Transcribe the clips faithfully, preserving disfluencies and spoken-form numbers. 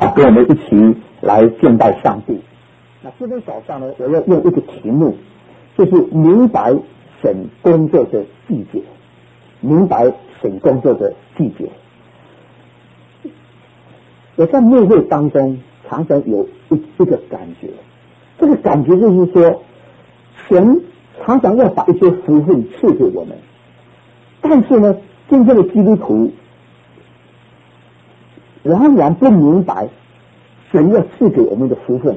跟我们一起来敬拜上帝。那今天早上呢，我要用一个题目，就是明白神工作的季节，明白神工作的季节。我在牧会当中常常有一一个感觉，这个感觉就是说，神常常要把一些福分赐给我们，但是呢，真正的基督徒往往不明白神要赐给我们的福分。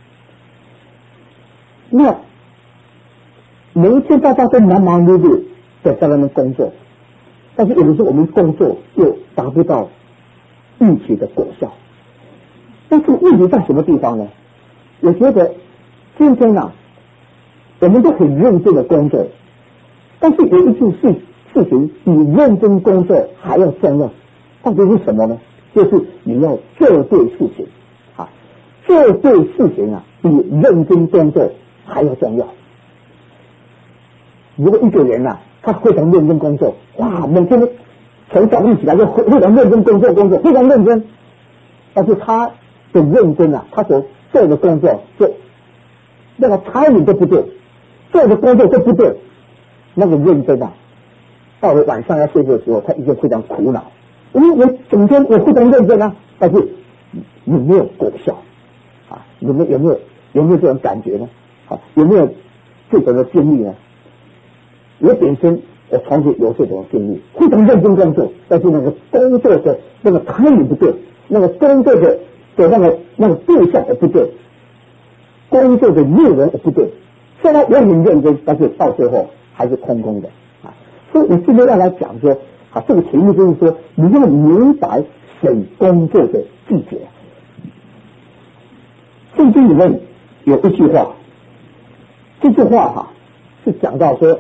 那每一天大家都忙忙碌碌的在那边工作，但是有的时候我们工作又达不到预期的果效。但是问题在什么地方呢？我觉得今天啊，我们都很认真的工作，但是有一件事事情比认真工作还要重要，到底是什么呢？就是你要做对事情啊，做对事情啊，比认真工作还要重要。如果一个人啊，他非常认真工作，哇，每天从早上起来就非常认真工作，工作非常认真，但是他的认真啊，他所做的工作就那个timing都不对，做的工作都不对，那个认真啊，到了晚上要睡觉的时候，他一定非常苦恼。因为我整天我非常认真啊，但是有没有果效啊？有没有有没有有没有这种感觉呢？啊，有没有这种的经历呢？我本身我从前有这种经历，非常认真工作，但是那个工作的那个timing不对，那个工作的的那个那个对象也不对，工作的内容也不对。虽然我很认真，但是到最后还是空空的啊。所以我今天要来讲说啊，这个题目就是说，你要明白神工作的季节。圣经里面有一句话，这句话哈、啊、是讲到说，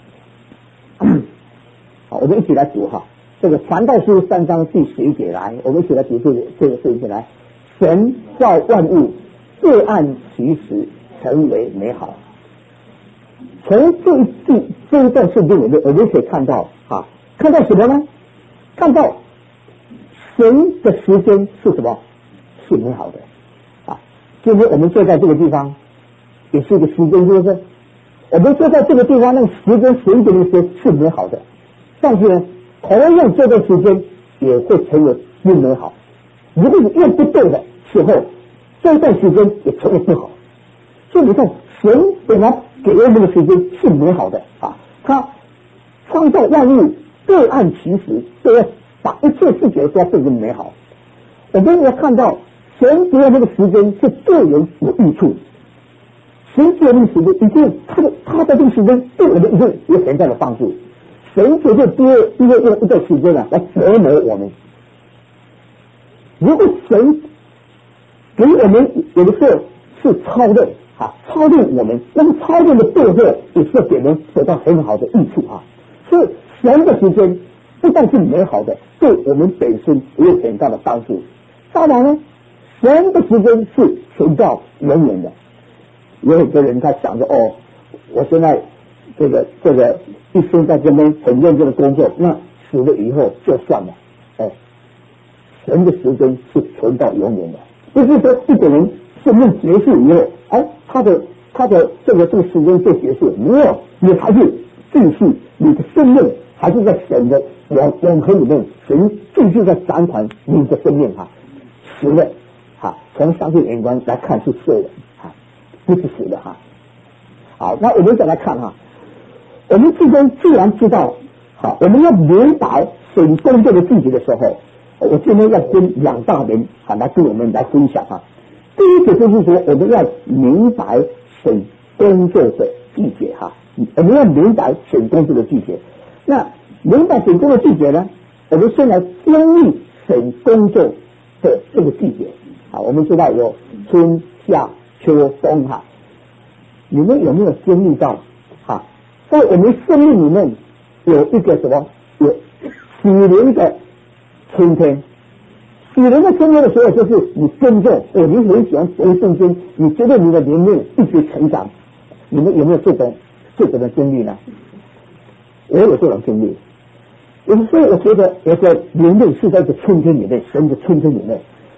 好，我们一起来读哈。这个传道书三章第十一节来，我们一起来读这个这个这一节来。神造万物，各按其时，成为美好。从这一句这一段圣经里面，我们可以看到啊，看到什么呢？看到神的时间是什么？是美好的啊！今天我们坐在这个地方，也是一个时间，是不是？我们坐在这个地方，那个时间神给的时间是美好的，但是呢，同样这段时间也会成为不美好。如果你用不对的时候，这段时间也成为不好。所以你看，神本来给我们的时间是美好的啊，他创造万物各按其时，都要把一切事情都要变成美好。我们要看到神给我们的时间是对人有益处，神给我们的时间一定他的他的这个时间对我们一定有很大的帮助。神绝对不会因为用一段时间啊来折磨我们。如果神给我们有的时候是操练啊，操练我们，那么操练的背后也是给人得到很好的益处啊。所以神的时间不但是美好的，对我们本身也有很大的帮助。当然呢，神的时间是存到永远的。有很多人他想着哦，我现在这个这个一生在这边很认真的工作，那死了以后就算了。哎，神的时间是存到永远的，不是说一个人生命结束以后，哎，他的他的这个这个时间就结束，没有，你还是继续，你的生命还是在神的永永恒里面，神继续在掌管你的生命哈。死了哈，从上帝眼光来看是死了哈，不是死的哈。好，那我们再来看哈，我们既然既然知道，好，我们要明白神工作的季节的时候，我今天要跟两大人啊来跟我们来分享啊。第一个就是说，我们要明白神工作的季节哈，我们要明白神工作的季节。那明白神工作的季节呢，我们先来经历神工作的这个季节啊。我们知道有春夏秋冬哈，你们有没有经历到哈？在我们生命里面有一个什么？有喜灵的春天。喜灵的春天的时候，就是你耕种，哦，你很喜欢读圣经，你觉得你的灵命一直成长。你们有没有这种这种的经历呢？我有这种经历。有时候我觉得有个灵命是在一个春天里面，神的春天里面，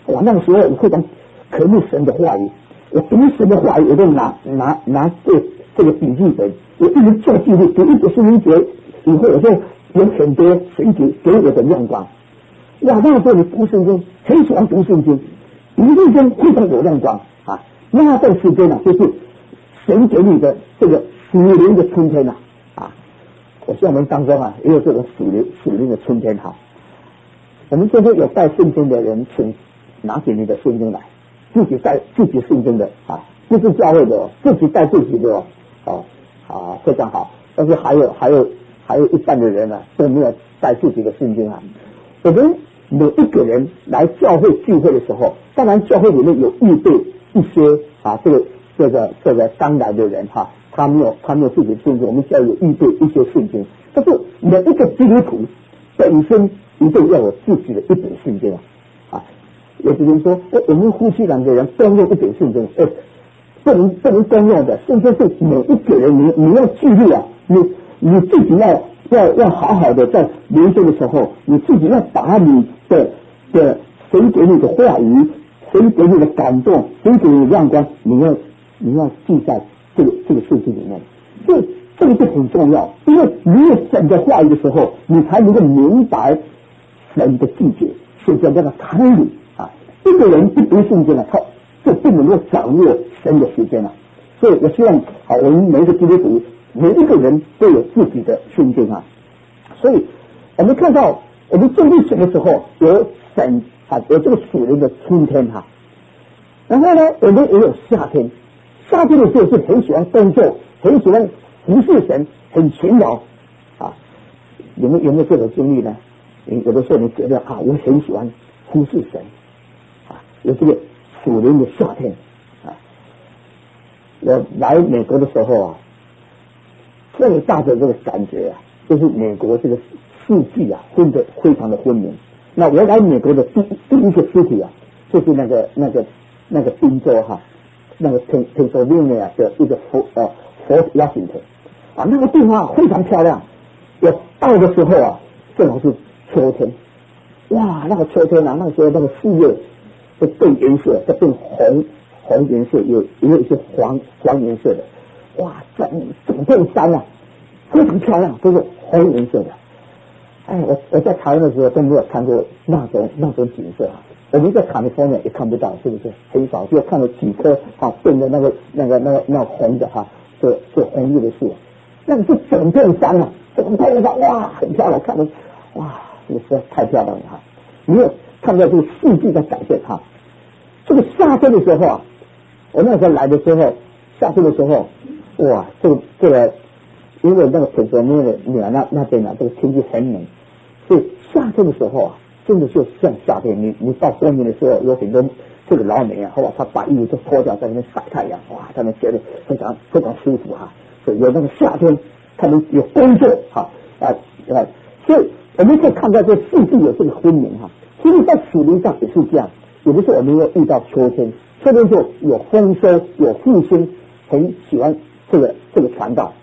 哇，那个时候我非常渴慕神的话语，我读神的话语，我都拿拿拿这这个笔记本，我一直做记录，读一个圣经节以后，我就有很多神给给我的亮光。哇，那时候你读圣经，很喜欢读圣经，读圣经非常有亮光啊。那段时间呢、啊，就是神给你的这个属灵的春天呐啊！我希望我们当中啊，也有这种属灵属灵的春天哈。我们今天有带圣经的人，请拿起你的圣经来，自己带自己圣经的啊，不是教会的哦，自己带自己的哦，哦啊，非常好。但是还有还有还有一半的人呢、啊，都没有带自己的圣经啊。我们每一个人来教会聚会的时候，当然教会里面有预备一些啊，这个这个这个刚来的人哈、啊，他没有他没有自己的圣经，我们就要有预备一些圣经。但是每一个基督徒本身一定要有自己的一本圣经啊！啊，有的人说，哎，我们夫妻两个人共用一本圣经，哎，不能不能共用的，圣经是每一个人你你要记录啊，你你自己要要要好好的在人生的时候，你自己要把你的的神给你的话语，神给你的感动，神给你的亮光，你要你要记在这个这个圣经里面，这这个就很重要，因为你有神的话语的时候，你才能够明白神的季节，是叫那个参与啊。一个人不读圣经了，他就不能够掌握神的时间了。所以我希望啊，我们每一个基督徒，每一个人都有自己的圣经啊。所以我们看到我们经历神的时候，有神啊，有这个属灵的春天哈、啊。然后呢，我们也有夏天，夏天的时候是很喜欢工作，很喜欢服侍神，很勤劳啊。有没有有没有这种经历呢？有的时候你觉得啊，我很喜欢服侍神啊，有这个属灵的夏天啊。我来美国的时候啊，最大的这个感觉啊，就是美国这个四季啊分得非常的分明。那我来美国的第第一个实体啊，就是那个那个那个宾州哈、啊，那个佩佩索利尼亚的一个佛呃佛亚行城啊，那个地方非常漂亮。我到的时候啊，正好是秋天，哇，那个秋天啊，那个时候那个树叶会变颜色，会变红红颜色，有也有一些黄黄颜色的，哇，整整片山啊，非常漂亮，都是红颜色的。哎，我我在台湾的时候都没有看过那种那种景色啊，我们在卡利福尼亚也看不到，是不是？很少，就看了几棵啊变的那个那个那个那个红的哈，这这红叶的树，那个是整片山啊，整片山哇，很漂亮，看的哇，这个实在太漂亮了哈！你有看到这个四季在改变哈？这个夏天的时候啊，我那时候来的时候，夏天的时候，哇，这个这个，因为那个北边那个那那那边啊，这个天气很冷，所以夏天的时候啊，真的就像夏天。你你到冬天的时候，有很多这个老美啊，哇，他把衣服都脱掉，在那边晒太阳，哇，他们觉得非常非常舒服哈。所以有那个夏天，他们有工作哈啊啊，所以我们可以看到这四季有这个分明哈。其实，在属灵上也是这样，有的时候我们要遇到秋天，秋天就有丰收，有复兴，很喜欢这个这个传道。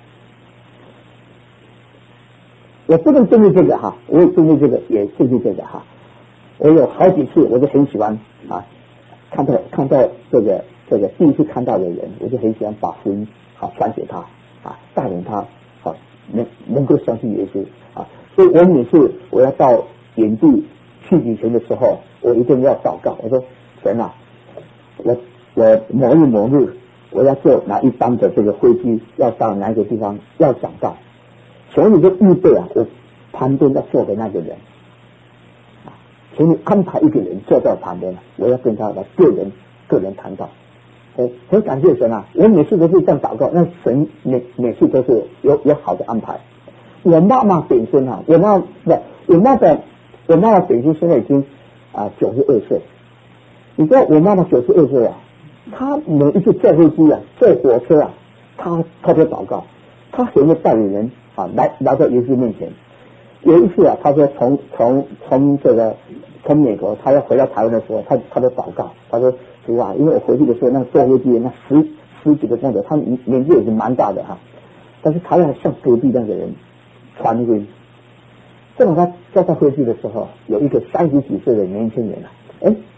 我不能针对这个哈，我也针对这个，也针对这个哈。我有好几次，我就很喜欢啊，看到看到这个这个第一次看到的人，我就很喜欢把福音好传给他啊，带领他好能能够相信耶稣啊。所以我每次我要到原地去旅行的时候，我一定要祷告，我说神啊，我我某日某日我要坐哪一班的这个飞机，要到哪一个地方要讲道。所以你就预备啊，我旁边要坐的那个人啊，请你安排一个人坐在我旁边，我要跟他来个人个人谈到。哎，很感谢神啊！我每次都是这样祷告，那神每每次都是有有好的安排。我妈妈本身啊，我妈不，我妈的我妈妈本身现在已经啊九十二岁。你知道我妈妈九十二岁啊，她每一次坐飞机啊，坐火车啊，她她就祷告，她很会带领人。啊，来来到耶稣面前。有一次啊，他说从从从这个从美国，他要回到台湾的时候，他他就祷告，他说主啊，因为我回去的时候，那坐飞机那十十几个公主，他年纪也是蛮大的哈，但是他要向隔壁那个人传福音。正好他坐到飞机的时候，有一个三十几岁的年轻人啊，哎，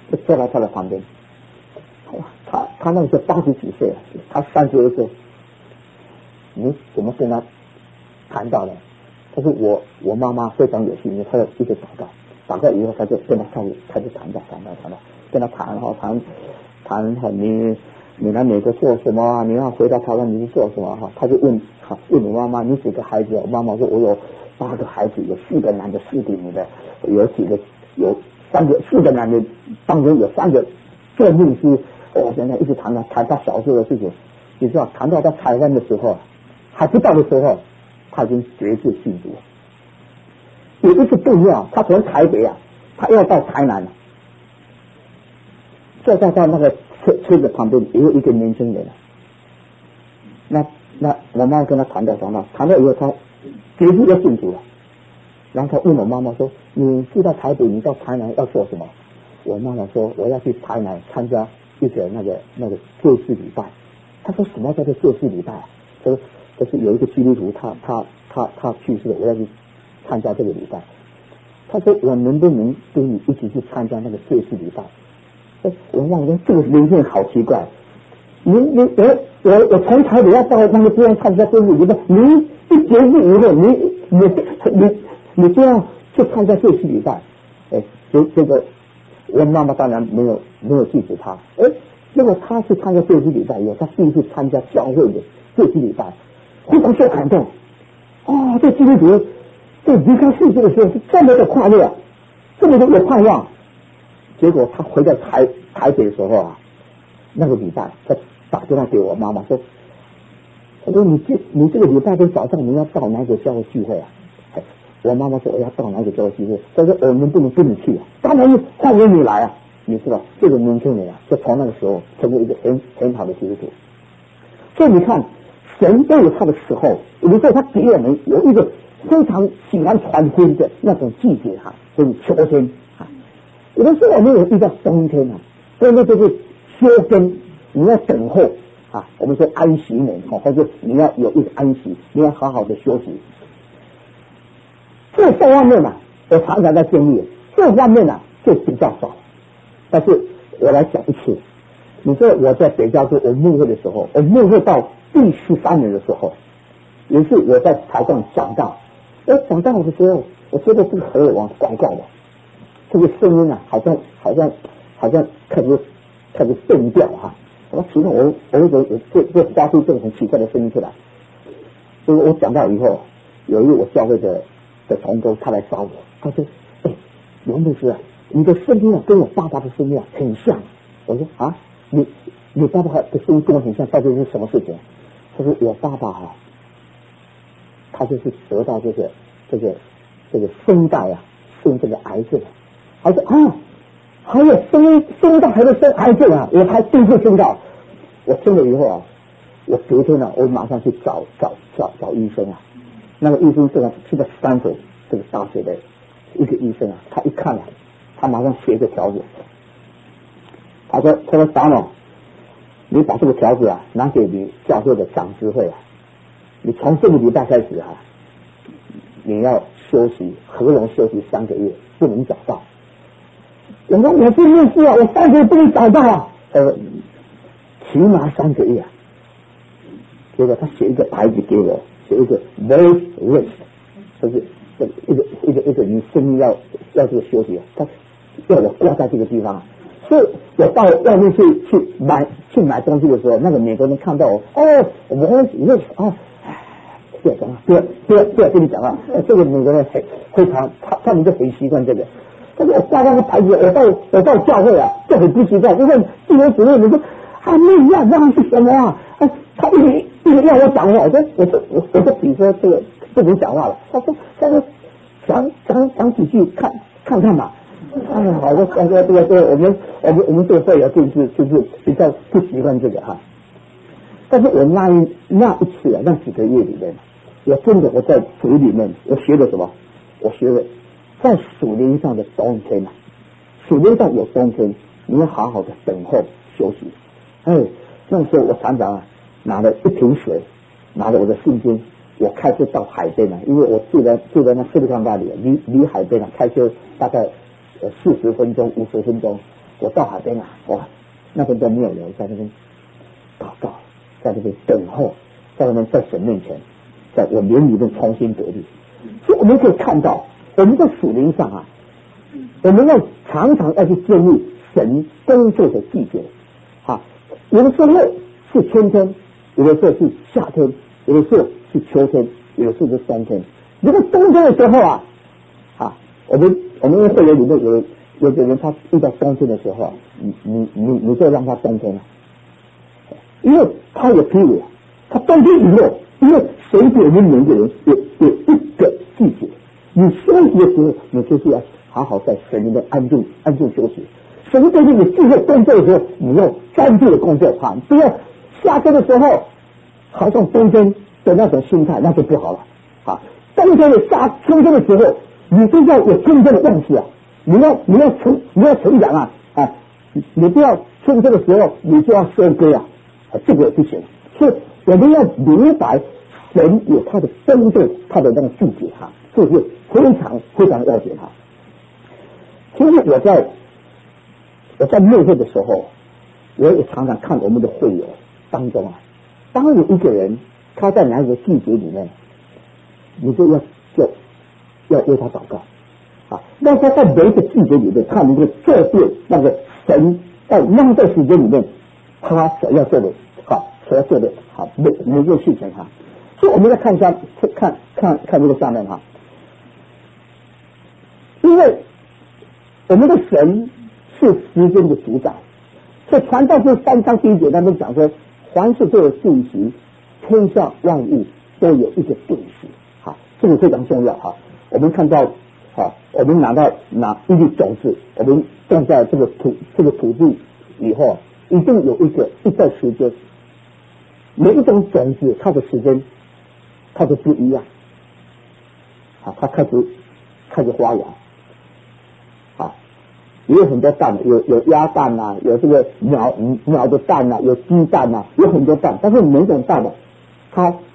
就坐在他的旁边。他他那个时候八十几岁了，他三十二岁，你怎么跟他谈到呢？他说我我妈妈非常有信心，他就一直祷告，祷告以后他就跟他开始开始谈到谈到谈到，跟他谈哈谈谈哈你你来美国做什么啊？你要回到台湾你去做什么哈？他就问哈问我妈妈你几个孩子？我妈妈说我有八个孩子，有四个男的，四个女的，有几个有三个四个男的当中有三个做律师。我现在一直谈到谈到小时候的事情，你知道谈到他台湾的时候还不到的时候，他已经决志信主了。有一次不一样，他从台北啊，他要到台南了，坐在他那个车车子旁边也有一个年轻人，那那我妈妈跟他谈到谈到谈到以后，他决志要信主了。然后他问我妈妈说：“你去到台北，你到台南要做什么？”我妈妈说：“我要去台南参加一个那个那个救世礼拜。”他说：“什么叫做救世礼拜啊？”他说：“就是有一个基督徒，他他他他去世了，我要去参加这个礼拜。”他说：“我能不能跟你一起去参加那个救世礼拜？”哎，我忘了，这个年轻人好奇怪。你你我我我从台北要到那个地方参加救世礼拜，你一结束以后，你你你你就要去参加救世礼拜。哎，这这个。我妈妈当然没有没有拒绝他，哎，结果他去参加救世礼拜以后，他第一次参加教会的救世礼拜，非常受感动。哦，这基督徒在离开世界的时候是这么的快乐，这么的有盼望。结果他回到台台北的时候啊，那个礼拜他打电话给我妈妈说：“他说你这你这个礼拜天早上你要到哪个教会聚会啊？”我妈妈说：“我要到哪个教会聚会？”他说：“我们不能跟你去啊，当然欢迎你来啊！”你知道，这个年轻人啊，就从那个时候成为一个很很好的基督徒。所以你看，神都有他的时候。有的时候他给我们有一个非常喜欢传福音的那种季节哈，就是秋天啊。有的时候我们有遇到冬天啊，所以那就是休耕，你要等候啊。我们说安息年哈，或者你要有一个安息，你要好好的休息。这方面呢、啊，我常常在建议，这方面呢、啊、就比较少。但是我来讲一次，你说我在北加州我牧会的时候，我牧会到第十三年的时候，也是我在台上讲道。我讲道的时候，我觉得这个河王怪怪的，这个声音啊，好像好像好像开始开始变调哈。我其实我我我我这这发出这种很奇怪的声音出来。所以我讲到以后，有一个我教会的。的同工他来找我，他说：“哎，刘牧师啊，你的声音啊跟我爸爸的声音啊很像。”我说：“啊，你你爸爸的声音跟我很像，到底是什么事情？”他说：“我爸爸哈、啊，他就是得到这个这个这个声带啊生这个癌症。”他说：“啊，还有声声带还会生癌症啊！”我才第一次听到。我听了以后啊，我隔天啊，我马上去找找找找医生啊。那个医生这个是个斯坦福这个大学的一个医生啊，他一看啊，他马上写一个条子，他说：“他说长老，你把这个条子啊拿给你教会的长执会啊，你从这个礼拜开始啊，你要休息，合拢休息三个月，不能早到。”我说：“我是律师啊，我三个月不能早到啊。”呃，起码三个月啊。结果他写一个牌子给我。有一个 voice rest， 就是一个一个一个你声音要要这个休息，他要我挂在这个地方，所以我到外面去去买去买东西的时候，那个美国人看到我，哦 voice rest 哦，不要讲话，不要不要不要跟你讲话，这个美国人很非常他他们就很习惯这个，但是我挂那个牌子，我到我到教会啊就很不习惯，就问弟兄姊妹你说啊那样那是什么啊？啊他一直一直要我讲话，我说我说我我说比说这个不能讲话了。他说他说讲讲讲几句看看看吧。哎呀，好，我我说这个这个我们我们我们这个会友就是就是比较不习惯这个哈。但是我那一那一次啊，那几个月里面，我真的我在主里面我学了什么？我学了在属灵上的冬天啊，属灵上有冬天，你要好好的等候休息。哎，那时候我常常啊。拿了一瓶水，拿了我的圣经，我开车到海边了，因为我住在住在那斯里康巴里，离离海边了，开车大概呃四十分钟、五十分钟。 我到海边啊，哇，那边都没有人，在那边祷告，在那边等候，在那边在神面前，在我灵里面重新得力。所以我们可以看到，我们在属灵上啊，我们要常常要去建立神工作的季节啊，有的时候是春天，有的时候是夏天，有的时候是秋天，有的时候是冬天。如果冬天的时候啊，啊，我们我们会员里面有有的人他遇到冬天的时候啊，你你你你就让他冬天了，因为他有体会，他冬天以后，因为谁给我们每个人有有一个季节，你休息的时候，你就是要好好在神里面安静安静休息。神对你继续工作的时候，你要专注的工作哈，不要夏天的时候好像冬天的那种心态，那就不好了啊。冬天的夏春天的时候，你就要有春天的样式啊，你要你要成你要成长啊啊，你不要春天的时候你就要收割啊，啊这个不行。所以我们要明白神有他的针对他的那个季节哈，这是非常非常了解哈。其实我在我在内会的时候，我也常常看我们的会友当中啊，当有一个人他在哪一个季节里面，你就要要要为他祷告啊，让他在每一个季节里面，他能够做对那个神在那段时间里面他所要做的好，所要做的好每每件事情哈。所以我们再看一下，看看看这个下面哈，因为我们的神是时间的主宰，所以传道书三章第一节他们讲说，凡事都有定时，天下万物都有一个定时，好，这个非常重要哈。我们看到，好，我们拿到拿一粒种子，我们种在这个土这个土地以后，一定有一个一段时间，每一种种子它的时间它都不一样，好，它开始开始发芽。也有很多蛋，有有鸭蛋啊，有这个鸟鸟的蛋啊，有鸡蛋啊，有很多蛋，但是每种蛋呢、啊，它